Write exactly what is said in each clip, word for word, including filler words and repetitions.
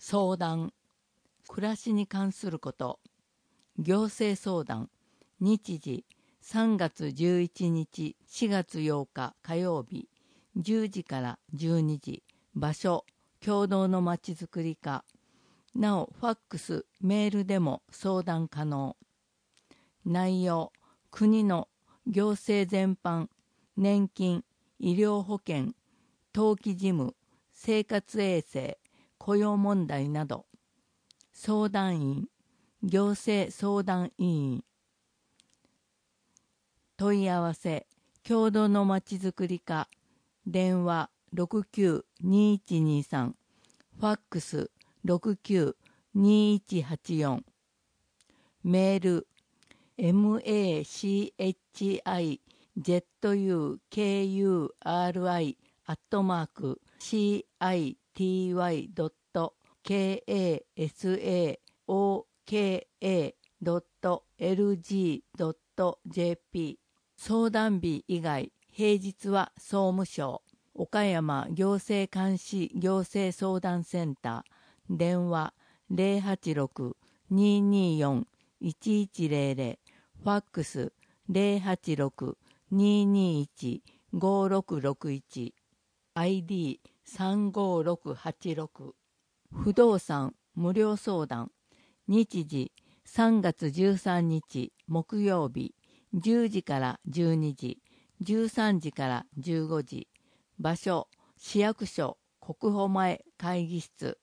相談、暮らしに関すること、行政相談、日時さんがつじゅういちにち、しがつようか火曜日、じゅうじからじゅうにじ、場所、共同のまちづくり課、なおファックス、メールでも相談可能。内容、国の行政全般、年金、医療保険、登記事務、生活衛生、雇用問題など。相談員、行政相談委員。問い合わせ、共同のまちづくり課、電話 ろくきゅうにいちにさん、ファックス ろくきゅうにいちはちよん、メール マチズクリ アットマーク シーアイティーワイ ドット ケーエーエスエーオーケーエー ドット エルジー ドット ジェーピー。 相談日以外、平日は総務省岡山行政監視行政相談センター、電話 ゼロはちろく にーにーよん いちいちゼロゼロ、ファックス ゼロはちろく にーにーいち ごろくろくいち、アイディーさんごろくはちろく。不動産無料相談、日時さんがつじゅうさんにち木曜日、じゅうじからじゅうにじ、じゅうさんじからじゅうごじ、場所、市役所国保前会議室。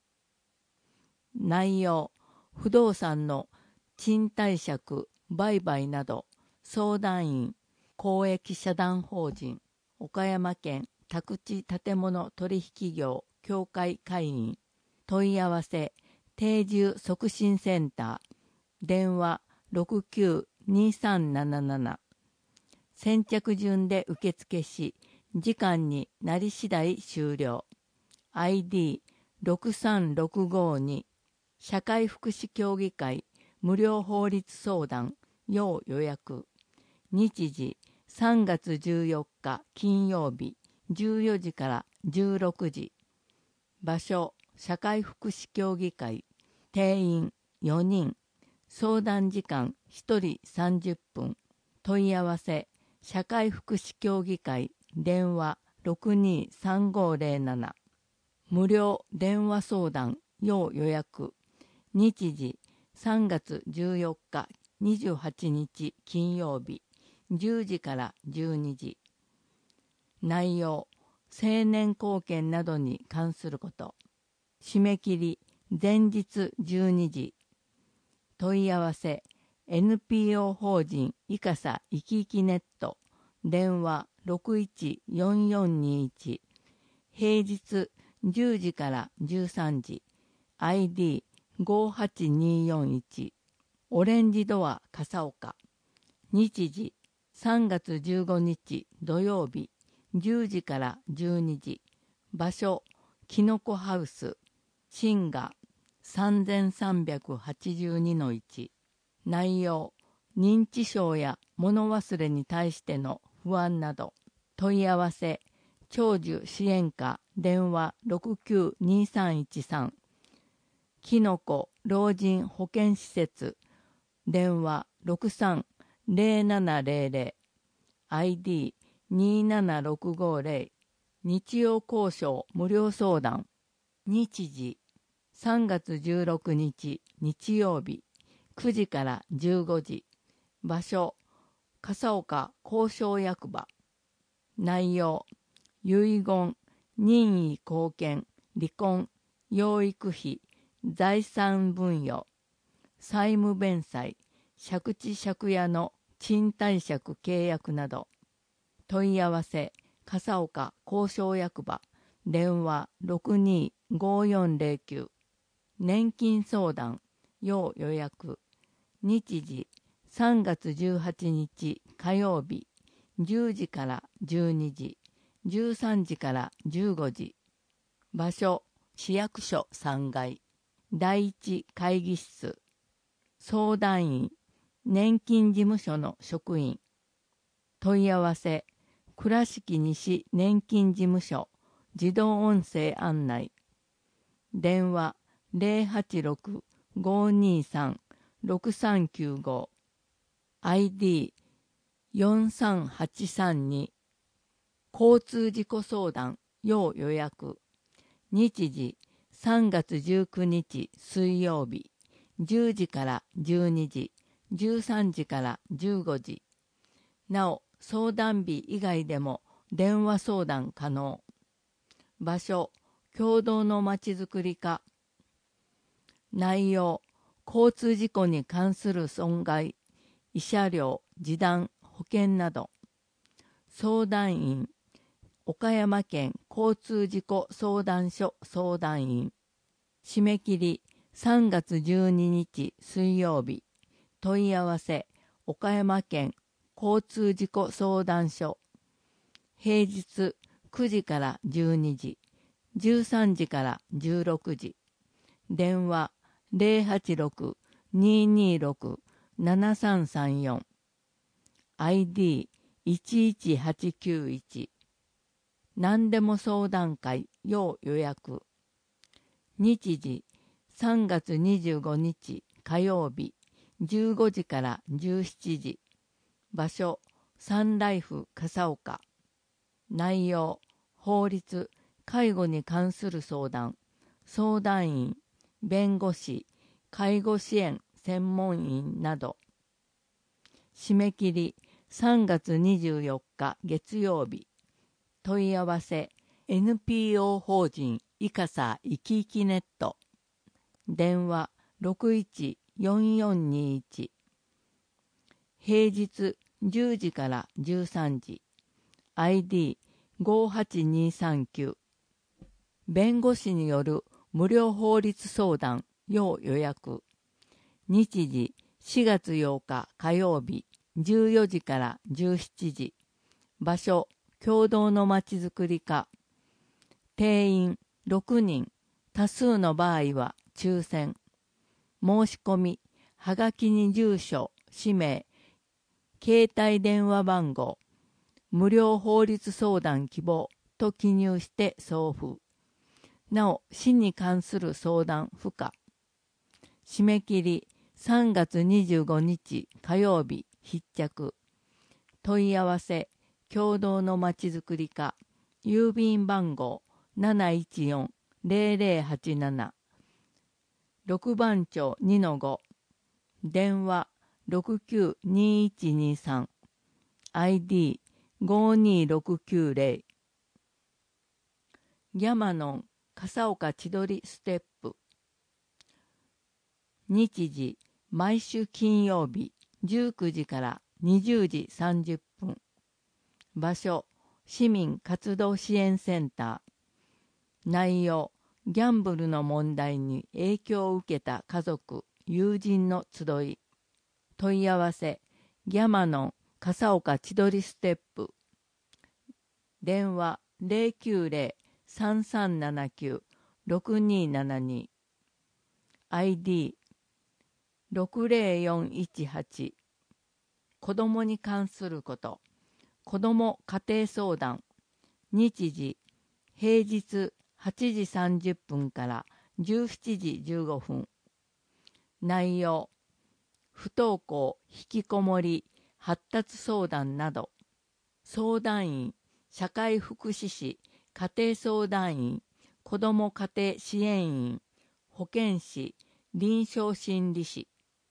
内容、不動産の賃貸借、売買など。相談員、公益社団法人岡山県宅地建物取引業協会会員。問い合わせ、定住促進センター、電話 ろくきゅうにさんなななな。先着順で受付し、時間になり次第終了。アイディーろくさんろくごに、社会福祉協議会無料法律相談要予約。日時さんがつじゅうよっか金曜日、じゅうよじからじゅうろくじ。場所、社会福祉協議会。定員よにん。相談時間ひとりさんじゅっぷん。問い合わせ、社会福祉協議会。電話 ろくにーさんごーゼロなな。無料電話相談要予約。日時さんがつじゅうよっかにじゅうはちにち金曜日、じゅうじからじゅうにじ。内容、成年後見などに関すること。締め切り前日じゅうにじ。問い合わせ、エヌピーオー 法人いかさいきいきネット。電話 ろくいちよんよんにいち。平日じゅうじからじゅうさんじ。アイディーごはちにーよんいち。オレンジドア笠岡。日時さんがつじゅうごにち土曜日、じゅうじからじゅうにじ。場所、きのこハウス。新賀 さんさんはちにのいち。内容、認知症や物忘れに対しての不安など。問い合わせ、長寿支援課電話 ろくきゅうにさんいちさん。きのこ老人保健施設電話 ろくさんゼロななゼロゼロ。アイディーにーななろくごゼロ。日曜交渉無料相談。日時さんがつじゅうろくにち日曜日、くじからじゅうごじ。場所、笠岡交渉役場。内容、遺言、任意後見、離婚、養育費、財産分与、債務弁済、借地借家の賃貸借契約など。問い合わせ、笠岡交渉役場。電話 ろくにーごよんゼロきゅう。年金相談要予約。日時さんがつじゅうはちにち火曜日、じゅうじからじゅうにじ、じゅうさんじからじゅうごじ。場所、市役所さんがい、だいいち会議室。相談員、年金事務所の職員。問い合わせ、倉敷西年金事務所自動音声案内。電話ゼロはちろく ごーにーさん ろくさんきゅうご アイディーよんさんはちさんに 交通事故相談要予約。日時さんがつじゅうくにち水曜日じゅうじからじゅうにじ、じゅうさんじからじゅうごじ。なお相談日以外でも電話相談可能。場所共同のまちづくり課。内容交通事故に関する損害、慰謝料、示談、保険など。相談員岡山県交通事故相談所相談員。締め切りさんがつじゅうににち水曜日。問い合わせ岡山県交通事故相談所。平日くじからじゅうにじ、じゅうさんじからじゅうろくじ。電話ゼロはちろく にーにーろく ななさんさんよん。アイディーいちいちはちきゅういち。何でも相談会要予約。日時さんがつにじゅうごにち火曜日じゅうごじからじゅうしちじ。場所サンライフ笠岡。内容法律介護に関する相談。相談員弁護士介護支援専門員など。締め切りさんがつにじゅうよっか月曜日。問い合わせ エヌピーオー 法人いかさいきいきネット。電話ろくいちよんよんにいち。平日じゅうじからじゅうさんじ。アイディーごはちにさんきゅう。弁護士による無料法律相談要予約。日時しがつようか火曜日じゅうよじからじゅうしちじ。場所共同のまちづくり課。定員ろくにん、多数の場合は抽選。申し込みはがきに住所、氏名、携帯電話番号、無料法律相談希望と記入して送付。なお死に関する相談不可。締め切りさんがつにじゅうごにち火曜日必着。問い合わせ共同のまちづくり課。郵便番号 なないちよん ぜろぜろはちなな。ろくばんちょう にのご。電話ろくきゅうにいちにさん。アイディーごにろくきゅうぜろ。ギャマノン笠岡千鳥ステップ。日時毎週金曜日じゅうくじからにじゅうじさんじゅっぷん。場所市民活動支援センター。内容ギャンブルの問題に影響を受けた家族友人の集い。問い合わせギャマノン笠岡千鳥ステップ。電話ゼロきゅうゼロ さんさんななきゅう ろくにななに。アイディーろくぜろよんいちはち。子どもに関すること。子ども家庭相談。日時平日はちじさんじゅっぷんからじゅうしちじじゅうごふん。内容不登校、引きこもり、発達相談など。相談員社会福祉士、家庭相談員、子ども家庭支援員、保健師、臨床心理士。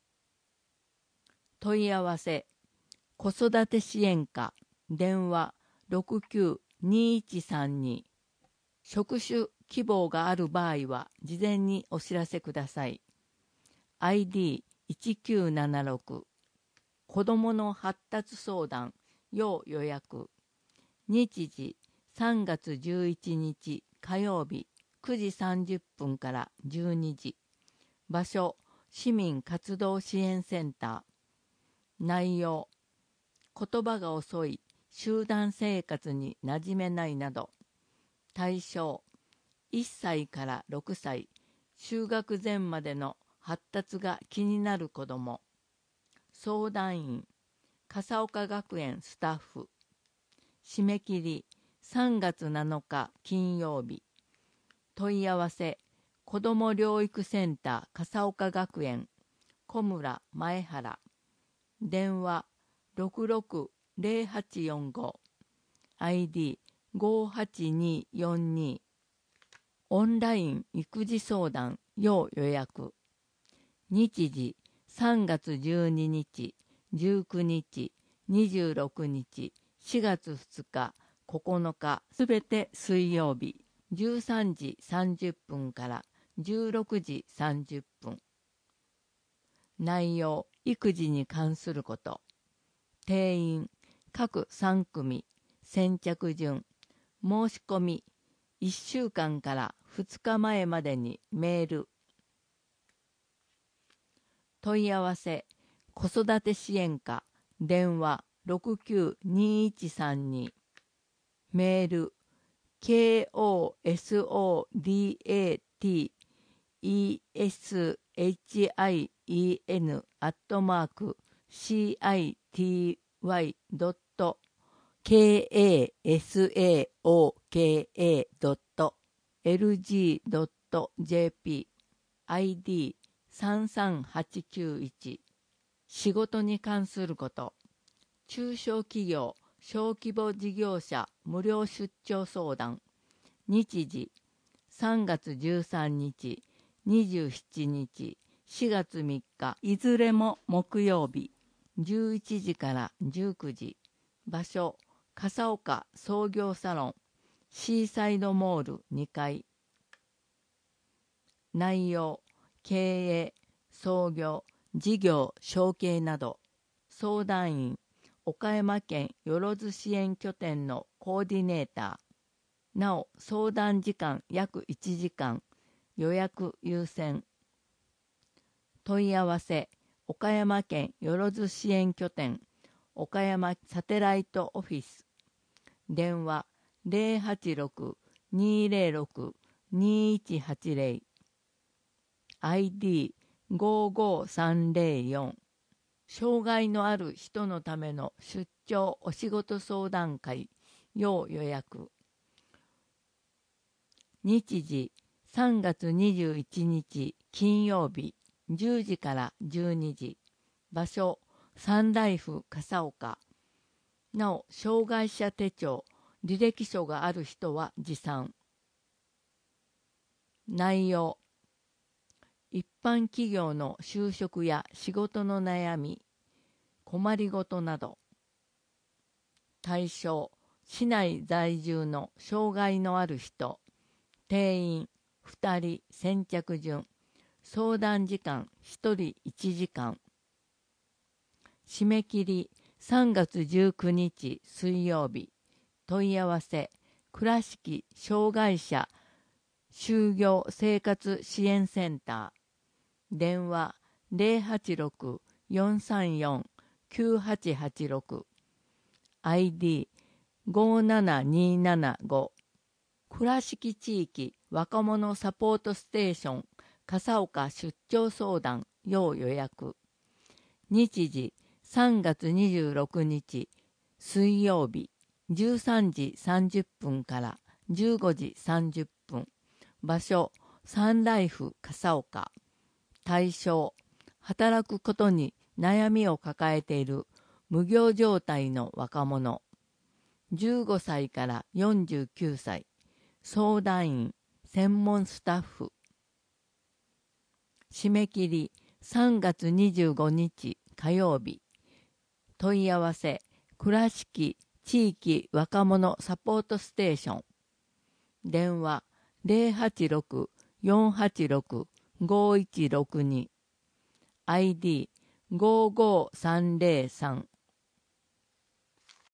問い合わせ子育て支援課。電話ろくきゅうにいちさんに。職種希望がある場合は事前にお知らせください。アイディーいちきゅうななろく。子どもの発達相談要予約。日時さんがつじゅういちにち火曜日くじさんじゅっぷんからじゅうにじ。場所市民活動支援センター。内容言葉が遅い、集団生活に馴染めないなど。対象いっさいからろくさい、就学前までの発達が気になる子ども。相談員笠岡学園スタッフ。締め切りさんがつなのか金曜日。問い合わせ子ども療育センター笠岡学園小村前原、電話 ろくろくゼロはちよんご、アイディーごはちによんに、オンライン育児相談要予約。日時さんがつじゅうににち、じゅうくにち、にじゅうろくにち、しがつふつか、ここのか、すべて水曜日、じゅうさんじさんじゅっぷんからじゅうろくじさんじゅっぷん。内容、育児に関すること。定員、各さんくみ、先着順、申し込み、いっしゅうかんからふつかまえまでにメール。問い合わせ、子育て支援課、電話ろくきゅうにいちさんに、メール、ケーオーエスオーディーエーティーイーエスエイチアイイーエヌ アットマーク シーアイティーワイ ドット ケーエーエスエーオーケーエー ドット エルジー ドット ジェーピー アイディーさんさんはちきゅういち。仕事に関すること。中小企業小規模事業者無料出張相談。日時さんがつじゅうさんにち、にじゅうしちにち、しがつみっか、いずれも木曜日、じゅういちじからじゅうくじ。場所、笠岡創業サロン、シーサイドモールにかい。内容、経営、創業、事業承継など。相談員、岡山県よろず支援拠点のコーディネーター。なお、相談時間約いちじかん。予約優先。問い合わせ、岡山県よろず支援拠点、岡山サテライトオフィス。電話ゼロはちろく にーゼロろく にーいちはちゼロ。アイディーごごさんゼロよん。障害のある人のための出張お仕事相談会要予約。日時さんがつにじゅういちにち金曜日じゅうじからじゅうにじ。場所サンライフ笠岡。なお、障害者手帳履歴書がある人は持参。内容、一般企業の就職や仕事の悩み、困りごとなど。対象、市内在住の障害のある人。定員ふたり先着順。相談時間ひとりいちじかん。締め切りさんがつじゅうくにち水曜日。問い合わせ、倉敷障害者就業生活支援センター。電話ゼロはちろく よんさんよん きゅうはちはちろく。アイディーごななにーななご。倉敷地域若者サポートステーション笠岡出張相談要予約。日時さんがつにじゅうろくにち水曜日じゅうさんじさんじゅっぷんからじゅうごじさんじゅっぷん。場所サンライフ笠岡。対象、働くことに悩みを抱えている無業状態の若者。じゅうごさいからよんじゅうきゅうさい。相談員、専門スタッフ。締め切りさんがつにじゅうごにち火曜日。問い合わせ、倉敷地域若者サポートステーション。電話ゼロはちろく よんはちろく ごいちろくに。アイディーごごさんゼロさん。